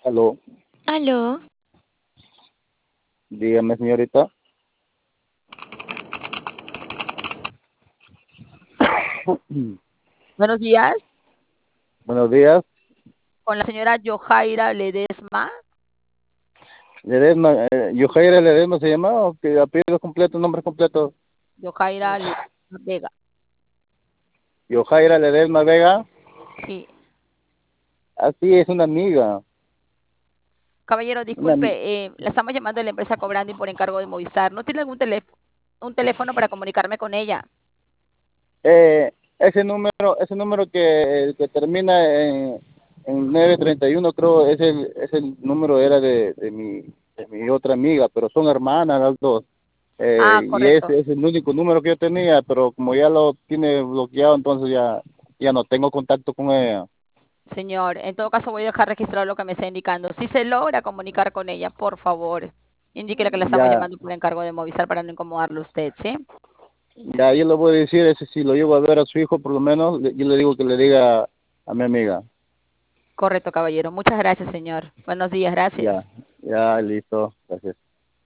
Aló, Aló, dígame señorita. buenos días, Buenos días. con la señora Yojaira Ledesma. Ledesma, Yojaira Ledesma se llama, o que apellido completo, nombre completo. Yojaira Ledesma Vega. Yojaira Ledesma Vega. Sí. Así es una amiga. Caballero, Una, disculpe, la estamos llamando de la empresa Cobrandi por encargo de Movistar. ¿No tiene algún un teléfono para comunicarme con ella? ese número que termina en 931 creo, es el número era de mi otra amiga, pero son hermanas las dos. Ah, Y correcto. ese es el único número que yo tenía, pero como ya lo tiene bloqueado, entonces ya no tengo contacto con ella. Señor, en todo caso voy a dejar registrado lo que me está indicando. Si se logra comunicar con ella, por favor, indíquele que la estamos Ya, llamando por encargo de Movistar para no incomodarlo a usted, ¿sí? ya, yo le voy a decir, ese si lo llevo a ver a su hijo, por lo menos, yo le digo que le diga a mi amiga. Correcto, caballero. Muchas gracias, señor. Buenos días, Ya, gracias. ya, listo, gracias.